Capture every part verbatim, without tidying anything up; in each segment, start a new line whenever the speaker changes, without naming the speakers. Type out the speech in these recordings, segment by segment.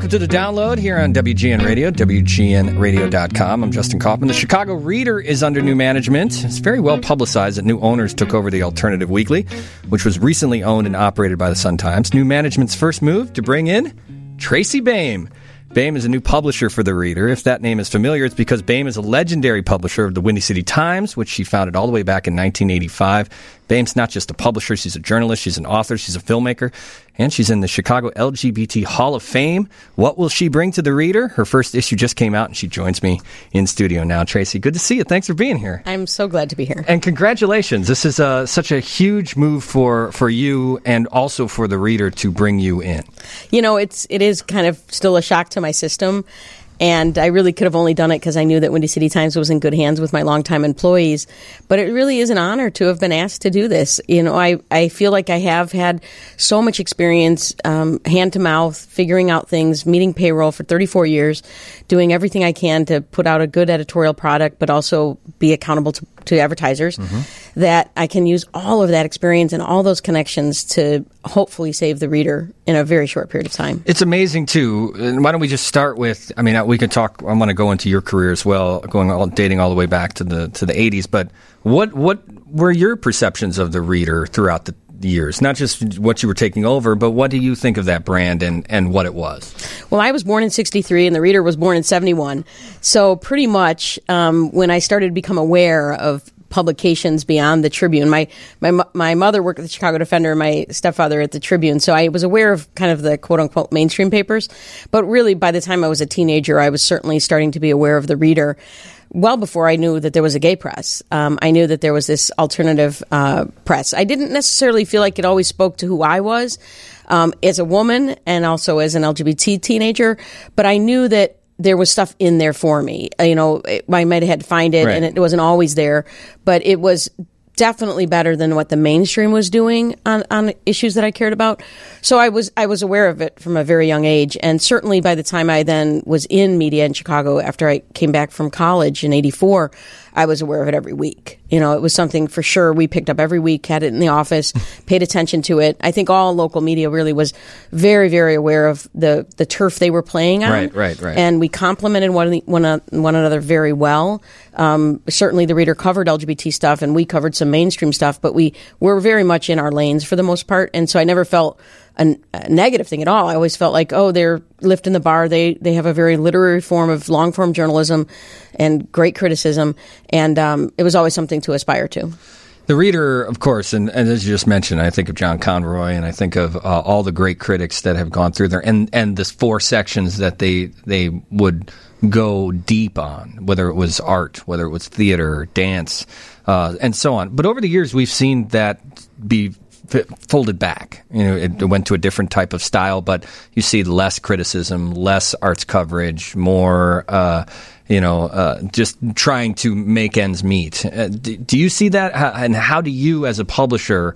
Welcome to the download here on W G N Radio, W G N radio dot com. I'm Justin Kaufman. The Chicago Reader is under new management. It's very well publicized that new owners took over the Alternative Weekly, which was recently owned and operated by the Sun-Times. New management's first move to bring in Tracy Boehm. Boehm is a new publisher for the Reader. If that name is familiar, it's because Boehm is a legendary publisher of the Windy City Times, which she founded all the way back in nineteen eighty-five. Boehm's not just a publisher, she's a journalist, she's an author, she's a filmmaker, and she's in the Chicago L G B T Hall of Fame. What will she bring to the Reader? Her first issue just came out, and she joins me in studio now. Tracy, good to see you. Thanks for being here.
I'm so glad to be here.
And congratulations. This is uh, such a huge move for, for you and also for the Reader to bring you in.
You know, it's it is kind of still a shock to my system. And I really could have only done it because I knew that Windy City Times was in good hands with my longtime employees. But it really is an honor to have been asked to do this. You know, I, I feel like I have had so much experience, um, hand to mouth, figuring out things, meeting payroll for thirty-four years, doing everything I can to put out a good editorial product, but also be accountable to, to advertisers, mm-hmm. that I can use all of that experience and all those connections to hopefully save the Reader in a very short period of time.
It's amazing, too. And why don't we just start with, I mean, we could talk, I want to go into your career as well, going all, dating all the way back to the to the eighties, but what what were your perceptions of the Reader throughout the years? Not just what you were taking over, but what do you think of that brand and, and what it was?
Well, I was born in sixty-three and the Reader was born in seventy-one. So pretty much um, when I started to become aware of publications beyond the Tribune. My my my mother worked at the Chicago Defender, my stepfather at the Tribune, so I was aware of kind of the quote-unquote mainstream papers. But really, by the time I was a teenager, I was certainly starting to be aware of the Reader. Well before I knew that there was a gay press. Um, I knew that there was this alternative uh, press. I didn't necessarily feel like it always spoke to who I was um, as a woman and also as an L G B T teenager, but I knew that there was stuff in there for me. You know, I might have had to find it, right. And it wasn't always there, but it was definitely better than what the mainstream was doing on, on issues that I cared about. So I was I was aware of it from a very young age, and certainly by the time I then was in media in Chicago after I came back from college in eighty-four, I was aware of it every week. You know, it was something for sure we picked up every week, had it in the office, paid attention to it. I think all local media really was very, very aware of the, the turf they were playing on.
Right, right, right.
And we complimented one, one, one another very well. Um, certainly the Reader covered L G B T stuff and we covered some mainstream stuff, but we were very much in our lanes for the most part. And so I never felt a, a negative thing at all. I always felt like, oh, they're lifting the bar. They they have a very literary form of long form journalism and great criticism, and um, it was always something to aspire to.
The Reader, of course, and, and as you just mentioned, I think of John Conroy, and I think of uh, all the great critics that have gone through there, and and the four sections that they they would go deep on, whether it was art, whether it was theater, dance, uh, and so on. But over the years, we've seen that be folded back. You know, it went to a different type of style, but you see less criticism, less arts coverage, more, uh, you know, uh, just trying to make ends meet. Uh, do, do you see that? How, and how do you, as a publisher,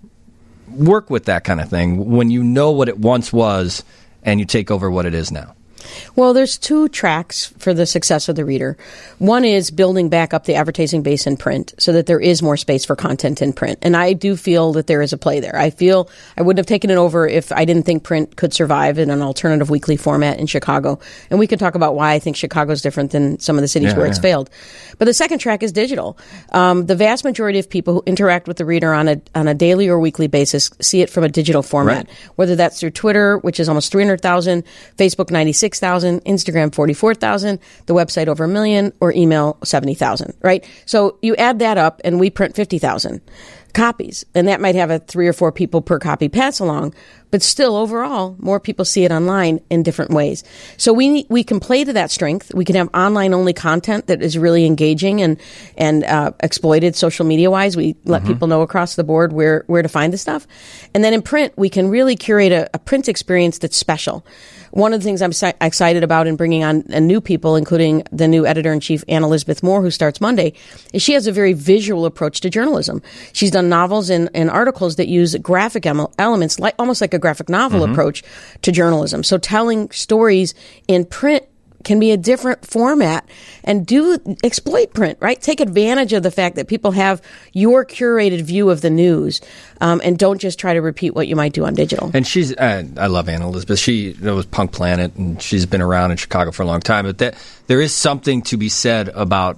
work with that kind of thing when you know what it once was and you take over what it is now?
Well, there's two tracks for the success of the Reader. One is building back up the advertising base in print so that there is more space for content in print. And I do feel that there is a play there. I feel I wouldn't have taken it over if I didn't think print could survive in an alternative weekly format in Chicago. And we can talk about why I think Chicago's different than some of the cities yeah, where yeah. it's failed. But the second track is digital. Um, the vast majority of people who interact with the Reader on a on a daily or weekly basis see it from a digital format, right. Whether that's through Twitter, which is almost three hundred thousand, Facebook ninety-six thousand, Instagram forty-four thousand, the website over a million, or email seventy thousand, right? So you add that up and we print fifty thousand copies, and that might have a three or four people per copy pass along, but still overall more people see it online in different ways. So we we can play to that strength. We can have online only content that is really engaging and and uh, exploited social media wise. We let mm-hmm. people know across the board where where to find the stuff, and then in print we can really curate a, a print experience that's special. One of the things I'm si- excited about in bringing on uh, new people, including the new editor-in-chief, Anne Elizabeth Moore, who starts Monday, is she has a very visual approach to journalism. She's done novels and, and articles that use graphic em- elements, like almost like a graphic novel mm-hmm. approach to journalism. So telling stories in print can be a different format, and do exploit print, right? Take advantage of the fact that people have your curated view of the news, um, and don't just try to repeat what you might do on digital.
And she's, uh, I love Anna Elizabeth. She that was Punk Planet, and she's been around in Chicago for a long time. But that there is something to be said about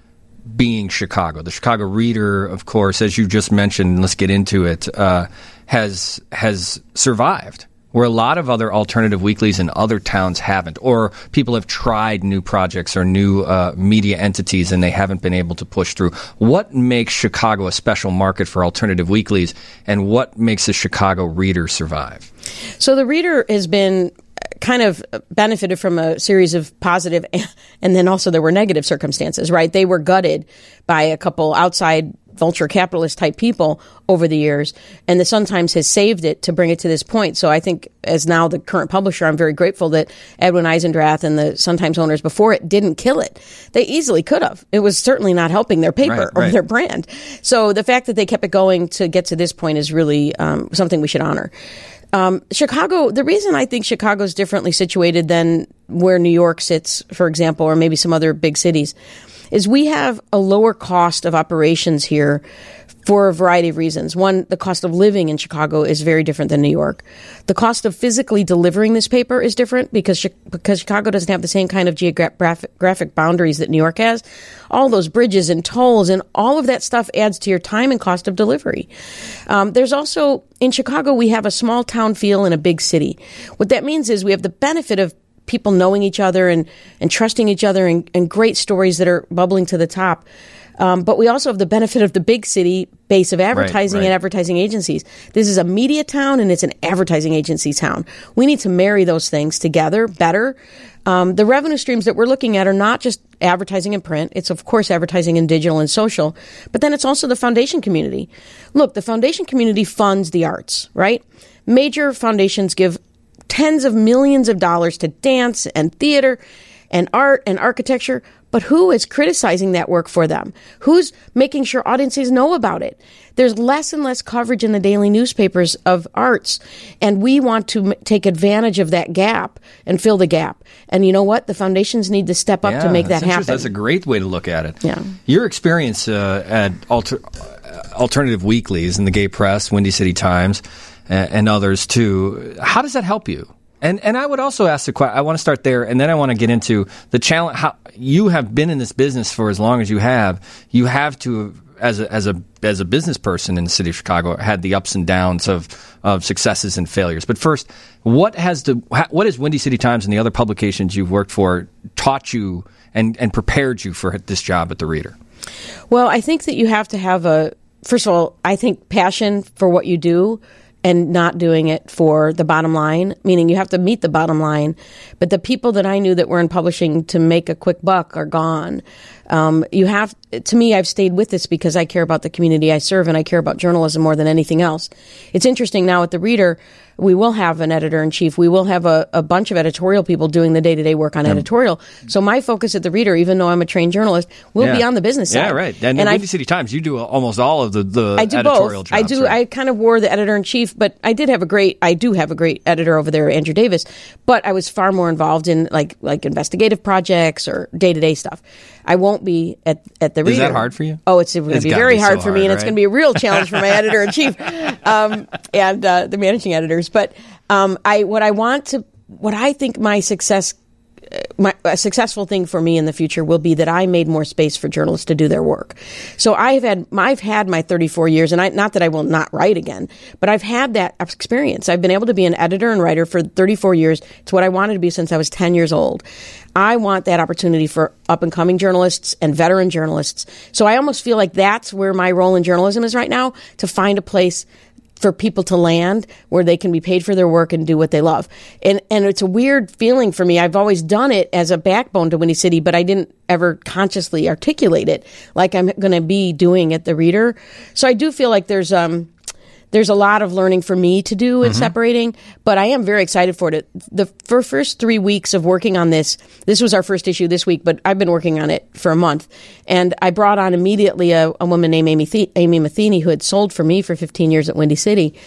being Chicago. The Chicago Reader, of course, as you just mentioned, let's get into it, uh, has has survived, where a lot of other alternative weeklies in other towns haven't, or people have tried new projects or new uh, media entities and they haven't been able to push through. What makes Chicago a special market for alternative weeklies, and what makes the Chicago Reader survive?
So the Reader has been kind of benefited from a series of positive and then also there were negative circumstances, right? They were gutted by a couple outside vulture capitalist type people over the years, and the Sun-Times has saved it to bring it to this point. So I think as now the current publisher, I'm very grateful that Edwin Eisendrath and the Sun-Times owners before it didn't kill it. They easily could have. It was certainly not helping their paper
right,
or
right.
their brand. So the fact that they kept it going to get to this point is really um, something we should honor. Um, Chicago, the reason I think Chicago is differently situated than where New York sits, for example, or maybe some other big cities, is we have a lower cost of operations here for a variety of reasons. One, the cost of living in Chicago is very different than New York. The cost of physically delivering this paper is different because because Chicago doesn't have the same kind of geographic graphic boundaries that New York has. All those bridges and tolls and all of that stuff adds to your time and cost of delivery. Um, there's also, in Chicago, we have a small town feel in a big city. What that means is we have the benefit of people knowing each other and, and trusting each other and, and great stories that are bubbling to the top. Um, but we also have the benefit of the big city base of advertising
right, right.
and advertising agencies. This is a media town and it's an advertising agency town. We need to marry those things together better. Um, the revenue streams that we're looking at are not just advertising in print. It's, of course, advertising in digital and social. But then it's also the foundation community. Look, the foundation community funds the arts, right? Major foundations give tens of millions of dollars to dance and theater and art and architecture. But who is criticizing that work for them? Who's making sure audiences know about it? There's less and less coverage in the daily newspapers of arts, and we want to m- take advantage of that gap and fill the gap. And you know what? The foundations need to step up
yeah,
to make that happen.
That's a great way to look at it.
Yeah.
Your experience uh, at alter- alternative weeklies in the gay press, Windy City Times, and, and others too, how does that help you? And and I would also ask the question, I want to start there, and then I want to get into the challenge. How you have been in this business for as long as you have. You have to, as a as a as a business person in the city of Chicago, had the ups and downs of of successes and failures. But first, what has the what has Windy City Times and the other publications you've worked for taught you and and prepared you for this job at the Reader?
Well, I think that you have to have a first of all, I think passion for what you do. And not doing it for the bottom line, meaning you have to meet the bottom line. But the people that I knew that were in publishing to make a quick buck are gone. Um, you have, to me, I've stayed with this because I care about the community I serve and I care about journalism more than anything else. It's interesting now at the Reader, we will have an editor-in-chief. We will have a, a bunch of editorial people doing the day-to-day work on yeah. editorial. So my focus at the Reader, even though I'm a trained journalist, will
yeah.
be on the business side.
Yeah, right. And, and in Windy City Times, you do almost all of the, the
I do
editorial
both.
jobs.
I do.
Right?
I kind of wore the editor-in-chief, but I did have a great, I do have a great editor over there, Andrew Davis, but I was far more involved in like like investigative projects or day-to-day stuff. I won't be at, at the Reader.
Is that hard for you?
Oh, it's going to be very
be
hard
so
for me,
hard,
and
right?
it's going to be a real challenge for my editor-in-chief um, and uh, the managing editors. But um, I, what I want to, what I think my success, my, a successful thing for me in the future will be that I made more space for journalists to do their work. So I've had, I've had my thirty-four years, and I, not that I will not write again, but I've had that experience. I've been able to be an editor and writer for thirty-four years. It's what I wanted to be since I was ten years old. I want that opportunity for up-and-coming journalists and veteran journalists. So I almost feel like that's where my role in journalism is right now, to find a place for people to land where they can be paid for their work and do what they love. And and it's a weird feeling for me. I've always done it as a backbone to Windy City, but I didn't ever consciously articulate it like I'm going to be doing at the Reader. So I do feel like there's um there's a lot of learning for me to do in mm-hmm. separating, but I am very excited for it. The for first three weeks of working on this, this was our first issue this week, but I've been working on it for a month. And I brought on immediately a, a woman named Amy, The- Amy Matheny, who had sold for me for fifteen years at Windy City.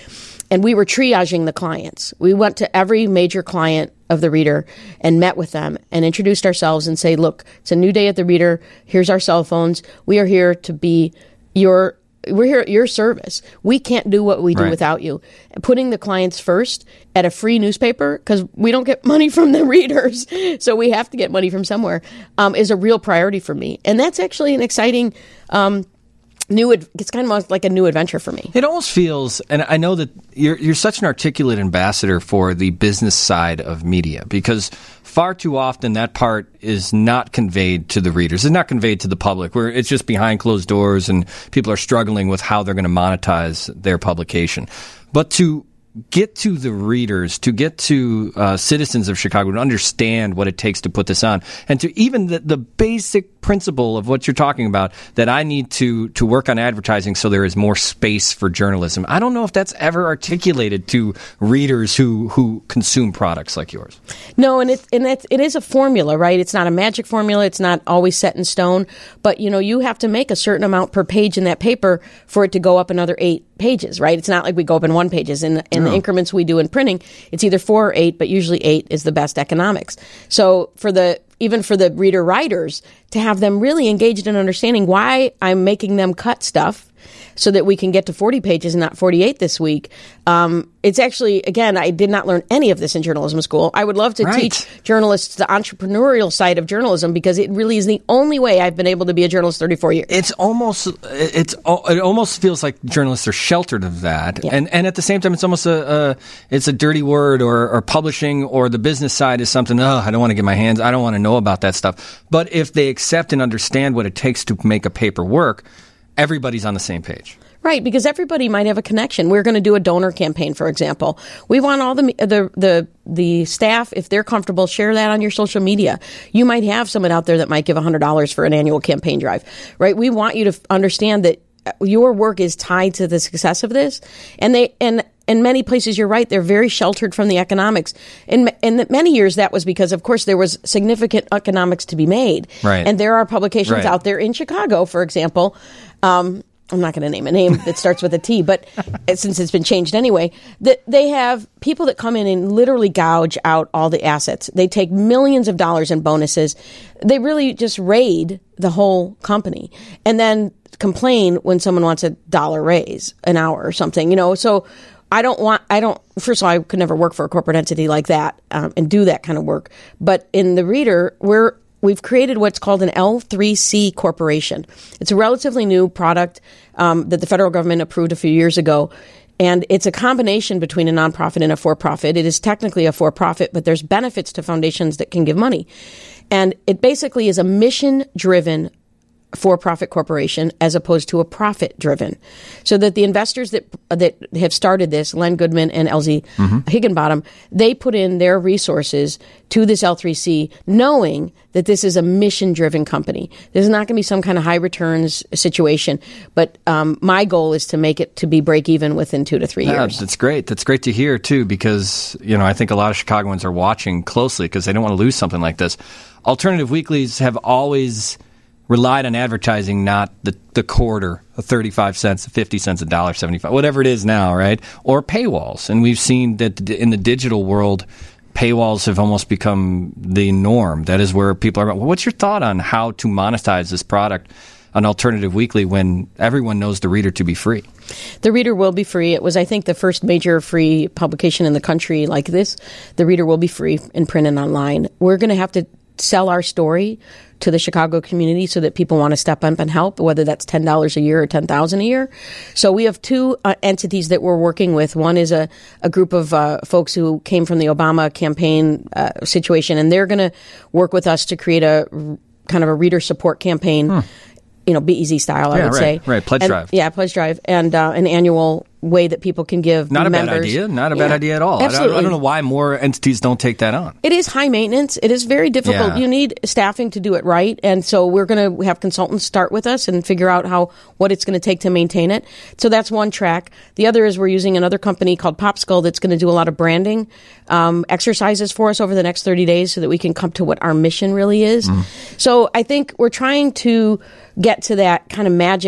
and we were triaging the clients. We went to every major client of the Reader and met with them and introduced ourselves and say, look, it's a new day at the Reader. Here's our cell phones. We are here to be your We're here at your service. We can't do what we do
right.
without you. Putting the clients first at a free newspaper, because we don't get money from the readers, so we have to get money from somewhere, um, is a real priority for me. And that's actually an exciting um, new, ad- it's kind of like a new adventure for me.
It almost feels, and I know that you're you're such an articulate ambassador for the business side of media, because far too often that part is not conveyed to the readers. It's not conveyed to the public, where it's just behind closed doors and people are struggling with how they're going to monetize their publication. But to get to the readers, to get to uh, citizens of Chicago to understand what it takes to put this on, and to even the, the basic principle of what you're talking about, that I need to to work on advertising so there is more space for journalism. I don't know if that's ever articulated to readers who who consume products like yours.
No, and it and it, it is a formula, right? It's not a magic formula. It's not always set in stone. But, you know, you have to make a certain amount per page in that paper for it to go up another eight pages, right? It's not like we go up in one pages. In, in no. the increments we do in printing, it's either four or eight, but usually eight is the best economics. So for the even for the reader writers, to have them really engaged in understanding why I'm making them cut stuff so that we can get to forty pages and not forty-eight this week. Um, it's actually, again, I did not learn any of this in journalism school. I would love to
right.
teach journalists the entrepreneurial side of journalism, because it really is the only way I've been able to be a journalist thirty-four years.
It's almost, it's it almost feels like journalists are sheltered of that,
yeah.
and and at the same time, it's almost a, a it's a dirty word, or, or publishing, or the business side is something. Oh, I don't want to get my hands. I don't want to know about that stuff. But if they accept and understand what it takes to make a paper work, everybody's on the same page.
Right, because everybody might have a connection. We're going to do a donor campaign, for example. We want all the the the the staff, if they're comfortable, share that on your social media. You might have someone out there that might give one hundred dollars for an annual campaign drive, right? We want you to understand that your work is tied to the success of this. And they and in many places, you're right, they're very sheltered from the economics. In, in many years, that was because, of course, there was significant economics to be made.
Right.
And there are publications
right.
out there in Chicago, for example, um, I'm not going to name a name that starts with a T, but since it's been changed anyway, that they have people that come in and literally gouge out all the assets. They take millions of dollars in bonuses. They really just raid the whole company and then complain when someone wants a dollar raise an hour or something, you know. So I don't want, I don't, first of all, I could never work for a corporate entity like that um, and do that kind of work. But in the Reader, we're, We've created what's called an L three C corporation. It's a relatively new product um, that the federal government approved a few years ago. And it's a combination between a nonprofit and a for-profit. It is technically a for-profit, but there's benefits to foundations that can give money. And it basically is a mission-driven for-profit corporation as opposed to a profit-driven. So that the investors that that have started this, Len Goodman and L Z mm-hmm. Higginbottom, they put in their resources to this L three C knowing that this is a mission-driven company. This is not going to be some kind of high returns situation, but um, my goal is to make it to be break-even within two to three
yeah,
years.
That's great. That's great to hear, too, because, you know, I think a lot of Chicagoans are watching closely because they don't want to lose something like this. Alternative weeklies have always relied on advertising, not the, the quarter, the thirty-five cents, fifty cents, a dollar seventy-five, whatever it is now, right? Or paywalls. And we've seen that in the digital world, paywalls have almost become the norm. That is where people are going. Well, what's your thought on how to monetize this product, an alternative weekly, when everyone knows the Reader to be free?
The Reader will be free. It was, I think, the first major free publication in the country like this. The Reader will be free in print and online. We're going to have to sell our story to the Chicago community so that people want to step up and help, whether that's ten dollars a year or ten thousand dollars a year. So we have two uh, entities that we're working with. One is a, a group of uh, folks who came from the Obama campaign uh, situation, and they're going to work with us to create a kind of a reader support campaign, hmm. you know, B E Z style, I
yeah,
would
right,
say.
Right, Pledge
and,
Drive.
Yeah, Pledge Drive, and uh, an annual way that people can give
Not a
members.
bad idea. Not a
yeah,
bad idea at all.
Absolutely.
I, I don't know why more entities don't take that on.
It is high maintenance. It is very difficult.
Yeah.
You need staffing to do it right. And so we're going to have consultants start with us and figure out how what it's going to take to maintain it. So that's one track. The other is we're using another company called Popskull that's going to do a lot of branding um, exercises for us over the next thirty days so that we can come to what our mission really is. Mm. So I think we're trying to get to that kind of magic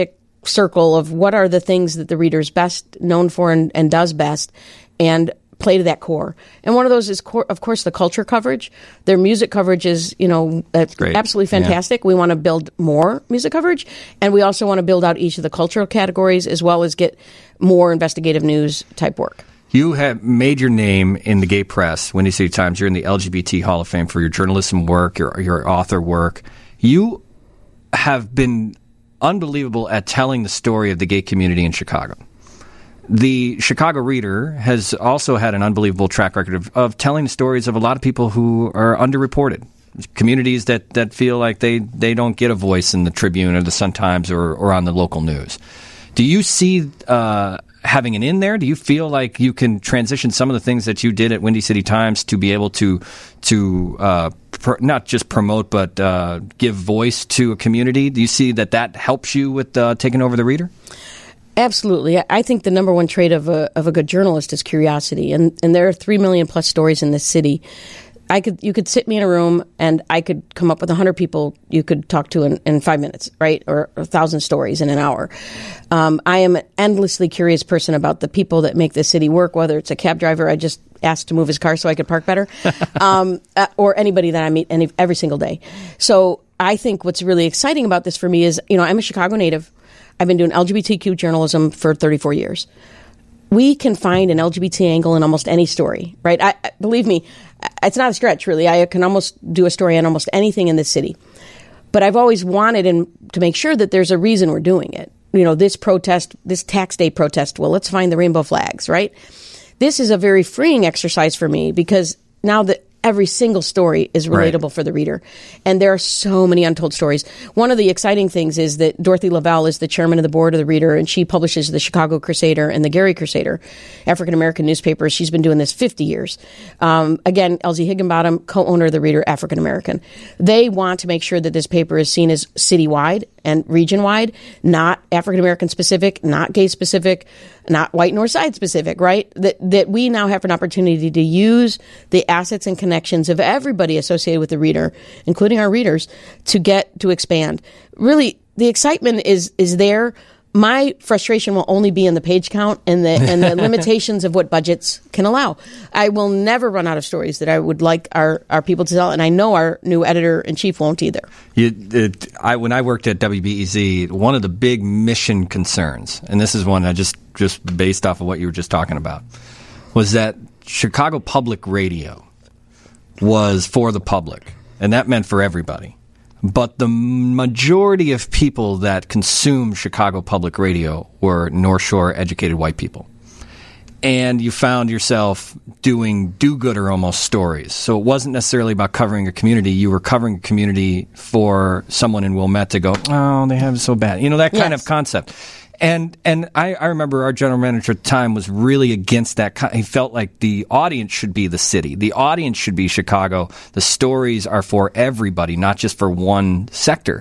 circle of what are the things that the reader's best known for and, and does best, and play to that core. And one of those is, core, of course, the culture coverage. Their music coverage is, you know, uh, absolutely fantastic. Yeah. We want to build more music coverage, and we also want to build out each of the cultural categories as well as get more investigative news type work.
You have made your name in the gay press, Windy City Times. You're in the L G B T Hall of Fame for your journalism work, your, your author work. You have been unbelievable at telling the story of the gay community in Chicago. The Chicago Reader has also had an unbelievable track record of, of telling the stories of a lot of people who are underreported, communities that, that feel like they, they don't get a voice in the Tribune or the Sun-Times or, or on the local news. Do you see uh, having an in there? Do you feel like you can transition some of the things that you did at Windy City Times to be able to to uh, pr- not just promote but uh, give voice to a community? Do you see that that helps you with uh, taking over the Reader?
Absolutely. I think the number one trait of a of a good journalist is curiosity, and and there are three million plus stories in this city. I could you could sit me in a room and I could come up with a hundred people you could talk to in, in five minutes, right, or a thousand stories in an hour. Um, I am an endlessly curious person about the people that make this city work. Whether it's a cab driver I just asked to move his car so I could park better, um, uh, or anybody that I meet any, every single day. So I think what's really exciting about this for me is, you know, I'm a Chicago native. I've been doing L G B T Q journalism for thirty-four years. We can find an L G B T angle in almost any story, right? I, I, believe me, it's not a stretch, really. I can almost do a story on almost anything in this city. But I've always wanted and to make sure that there's a reason we're doing it. You know, this protest, this tax day protest, well, let's find the rainbow flags, right? This is a very freeing exercise for me because now that every single story is relatable right. for the reader. And there are so many untold stories. One of the exciting things is that Dorothy Lavelle is the chairman of the board of the Reader, and she publishes the Chicago Crusader and the Gary Crusader, African-American newspapers. She's been doing this fifty years. Um, again, Elsie Higginbottom, co-owner of the Reader, African-American. They want to make sure that this paper is seen as citywide and region-wide, not African-American specific, not gay specific, not white nor side specific, right? That that we now have an opportunity to use the assets and connections of everybody associated with the Reader, including our readers, to get to expand. Really, the excitement is is there. My frustration will only be in the page count and the and the limitations of what budgets can allow. I will never run out of stories that I would like our, our people to tell, and I know our new editor-in-chief won't either.
You, it, I, when I worked at W B E Z, one of the big mission concerns, and this is one I just, just based off of what you were just talking about, was that Chicago Public Radio was for the public, and that meant for everybody. But the majority of people that consume Chicago Public Radio were North Shore educated white people. And you found yourself doing do-gooder almost stories. So it wasn't necessarily about covering a community. You were covering a community for someone in Wilmette to go, oh, they have it so bad. You know, that kind yes. of concept. And and I, I remember our general manager at the time was really against that. He felt like the audience should be the city. The audience should be Chicago. The stories are for everybody, not just for one sector.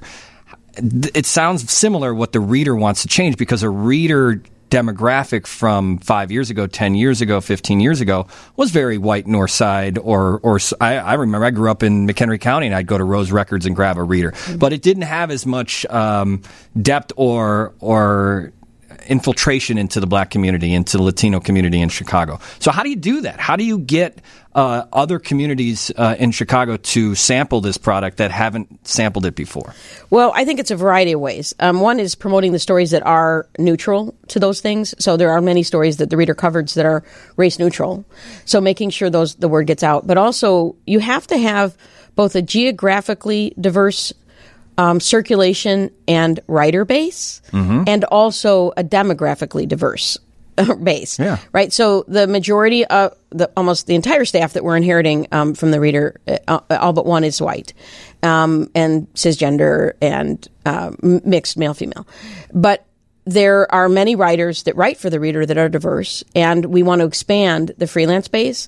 It sounds similar what the Reader wants to change, because a reader demographic from five years ago, ten years ago, fifteen years ago was very white north side. Or, or I, I remember I grew up in McHenry County and I'd go to Rose Records and grab a Reader. Mm-hmm. But it didn't have as much um, depth or or infiltration into the black community, into the Latino community in Chicago. So how do you do that? How do you get uh, other communities uh, in Chicago to sample this product that haven't sampled it before?
Well, I think it's a variety of ways. Um, one is promoting the stories that are neutral to those things. So there are many stories that the Reader covers that are race neutral. So making sure those the word gets out. But also you have to have both a geographically diverse Um, circulation and writer base, mm-hmm. and also a demographically diverse base.
Yeah.
Right. So the majority of the almost the entire staff that we're inheriting um, from the Reader, uh, all but one is white, um, and cisgender and uh, mixed male female. But there are many writers that write for the Reader that are diverse, and we want to expand the freelance base.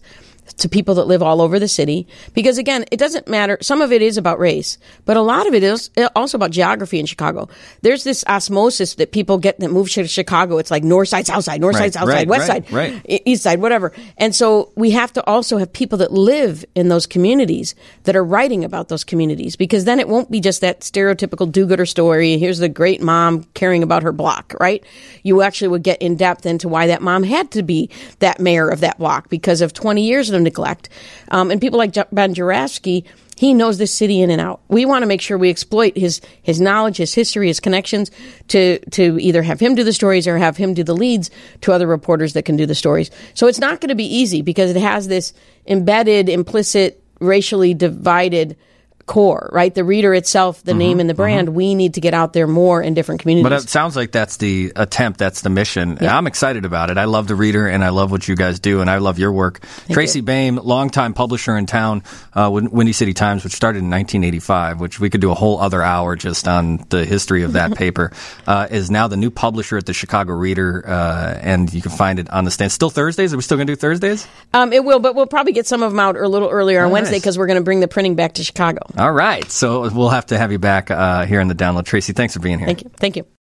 to people that live all over the city. Because again, it doesn't matter. Some of it is about race, but a lot of it is also about geography in Chicago. There's this osmosis that people get that move to Chicago. It's like north side, south side, north
right,
side, south
right,
side, west
right,
side,
right.
east side, whatever. And so we have to also have people that live in those communities that are writing about those communities, because then it won't be just that stereotypical do-gooder story. Here's the great mom caring about her block, right? You actually would get in depth into why that mom had to be that mayor of that block because of twenty years of neglect. Um, and people like Ben Joravsky, he knows this city in and out. We want to make sure we exploit his his knowledge, his history, his connections to to either have him do the stories or have him do the leads to other reporters that can do the stories. So it's not going to be easy because it has this embedded, implicit, racially divided core, right? The reader itself, the mm-hmm, name and the brand, mm-hmm. we need to get out there more in different communities.
But it sounds like that's the attempt, that's the mission. Yeah. I'm excited about it. I love the reader, and I love what you guys do, and I love your work. Thank Tracy you. Baim, longtime publisher in town, uh, Windy City Times, which started in nineteen eighty-five, which we could do a whole other hour just on the history of that paper, uh, is now the new publisher at the Chicago Reader, uh, and you can find it on the stand. Still Thursdays? Are we still going to do Thursdays?
Um, it will, but we'll probably get some of them out a little earlier on oh, Wednesday because nice. We're going to bring the printing back to Chicago.
All right. So we'll have to have you back uh, here in the download. Tracy, thanks for being here.
Thank you. Thank you.